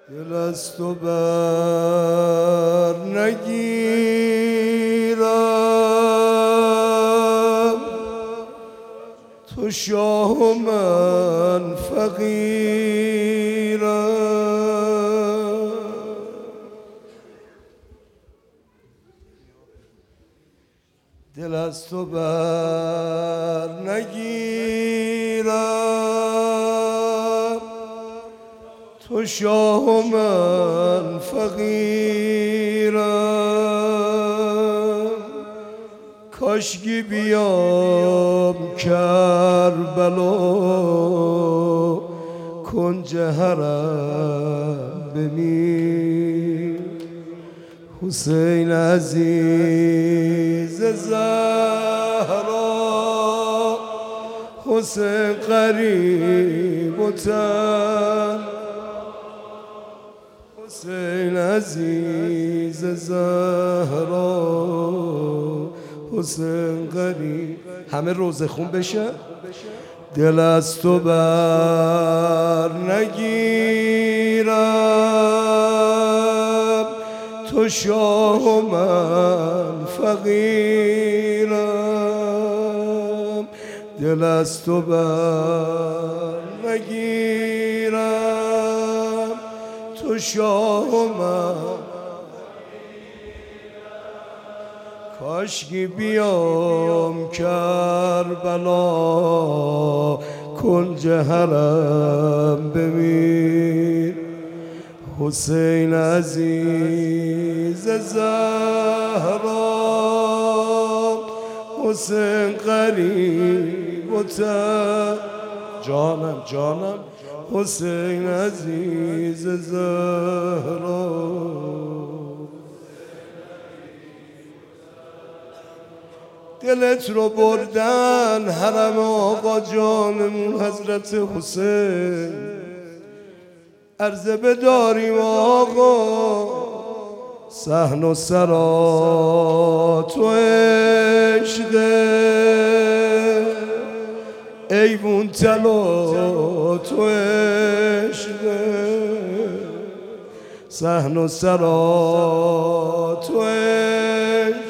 دل از تو بر نگیرم، تو شاه و من فقیرم. دل از تو بر نگیرم، تو شاه و من فقیرم. کاشکی بیام کربلا، کنج حرم بمیر. حسین عزیز زهرا، حسین قریب و تن، حسین عزیز زهرا، حسین قریب. همه روزه خون بشه. دل از تو بر نگیرم، تو شاه و من فقیرم. دل از تو بر نگیرم، تو شاه و من. کاشکی بیام کربلا، کنج حرم بمیر. حسین عزیز زهرا، حسین قریب و تن. جانم جانم حسین عزیز زهرا. دلت رو بردن حرم آقا جانمون حضرت حسین. عرضه بداریم آقا، صحن و سرا تو عشقه، ایوون طلا تو عشقه. صحن و سرا تو عشق،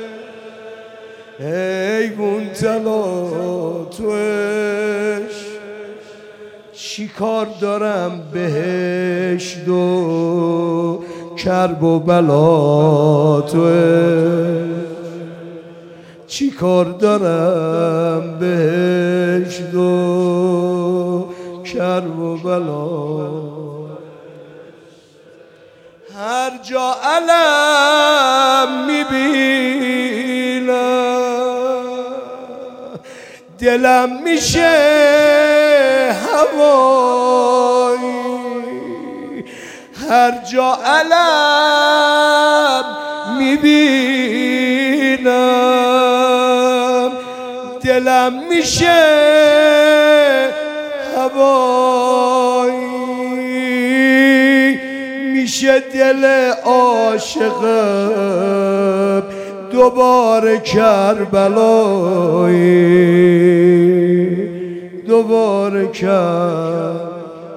ایوون طلا تو عشق. چی کار دارم بهشت و کرب و بلا تو عشق. چی کار دارم بهشت و کرب و بلا. هر جا علم میبینم دلم میشه هوایی. هر جا علم میبینم دلم میشه هوایی. میشه دل عاشقم دوباره کربلایی، دوباره کرد.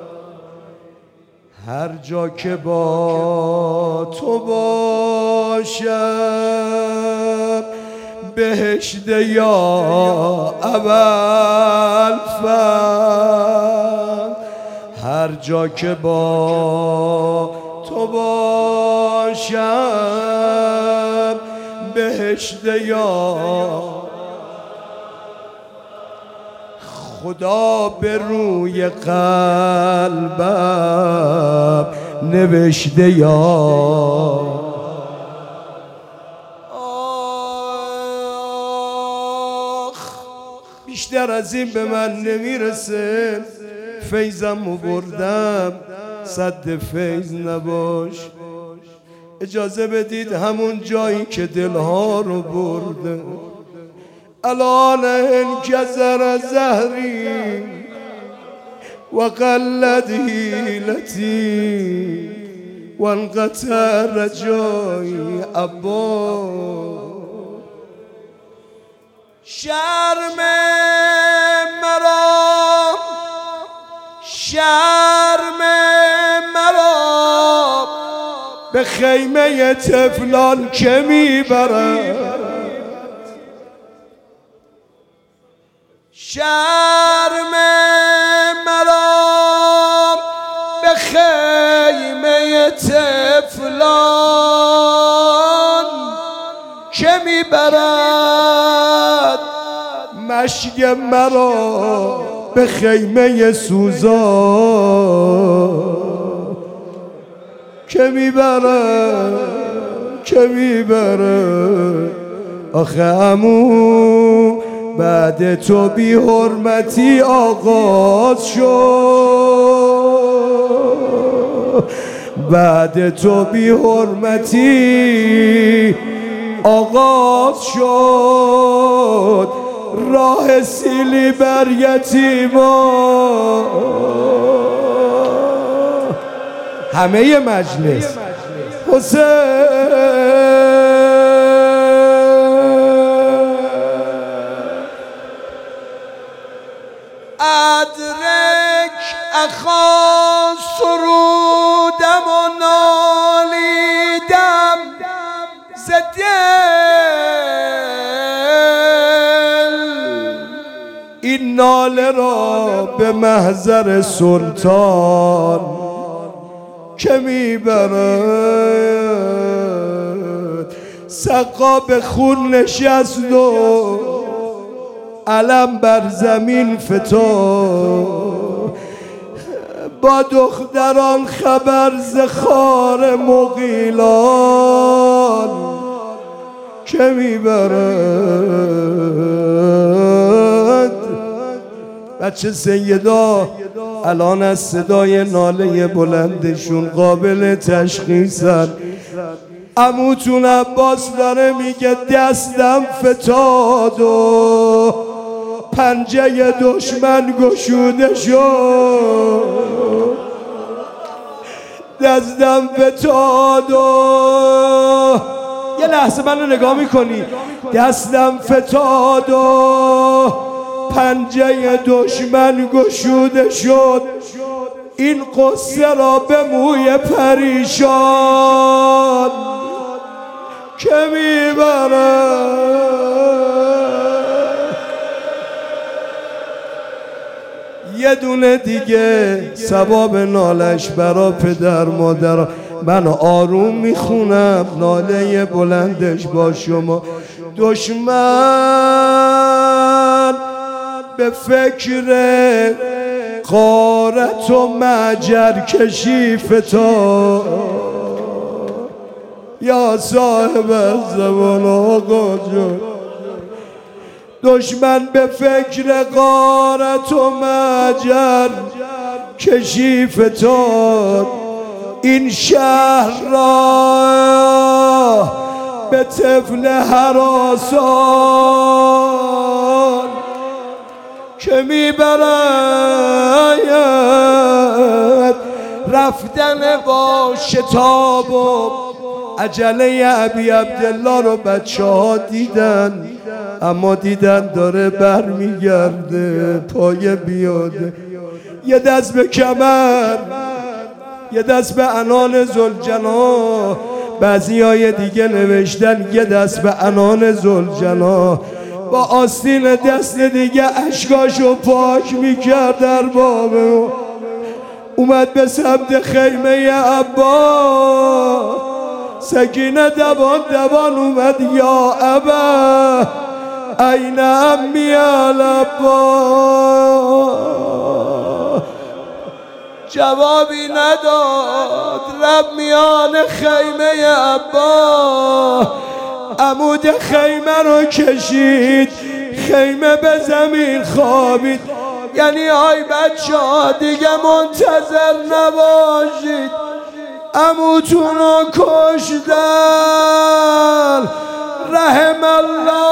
هر جا که با تو باشم بهشت یا ابوالفضل. هر جا که با تو باشم بهشت یا خدا به روی قلبم نوشته یا. آخ بیشتر از این به من نمیرسه. فیضمو بردم صد فیض نباش. اجازه بدید همون جایی که دلها رو برده. الان انکسر زهری و قلت حیلتی و انقطع رجایی. عبا شرم مرا، شرم مرا به خیمه طفلان که میبرد شرم مرا به خیمه طفلان که میبرد مشک مرا به خیمه سوزان که میبرد آخه عمو بعد تو بی حرمتی آغاز شد بعد تو بی حرمتی آغاز شد راه سیلی بر یتیما همه مجلس حسین ادرک اخا سرودم و نالیدم ز دل این ناله را به محضر سلطان که میبرد سقا به خون نشست و علم بر زمین فتاد با دختران خبر ز خار مغیلان که میبرد بچه سیدا الان از صدای ناله بلندشون قابل تشخیصن عموتون عباس داره میگه دستم فتاد و پنجه دشمن گشوده شد دستم فتاد و یه لحظه منو نگاه میکنی دستم فتاد و پنجه دشمن گشوده شد این قصه را به موی پریشان که میبرد یه دونه دیگه ثواب نالش برا پدر مادر من آروم میخونم ناله بلندش با شما دشمن به فکر غارت و معجر کشی فتاد یا صاحب زمان آقا جان دشمن به فکر غارت و معجر کشی فتاد این شهر را به طفل هراسان که میبرد رفتن با شتاب و عجله ابی عبدالله رو بچه ها دیدن اما دیدن داره بر میگرده پای بیاده یه دست به کمر یه دست به عنان ذوالجناح بعضی های دیگه نوشتن یه دست به عنان ذوالجناح با آستین دست دیگه اشکاشو پاک میکرد در بابه اومد به سمت خیمه عبا سکینه دوان دوان اومد یا ابا این امی العبا جوابی نداد رب میان خیمه عبا عمود خیمه رو کشید خیمه به زمین خوابید یعنی آی بچه ها دیگه منتظر نباشید عموتون رو کشتن رحم الله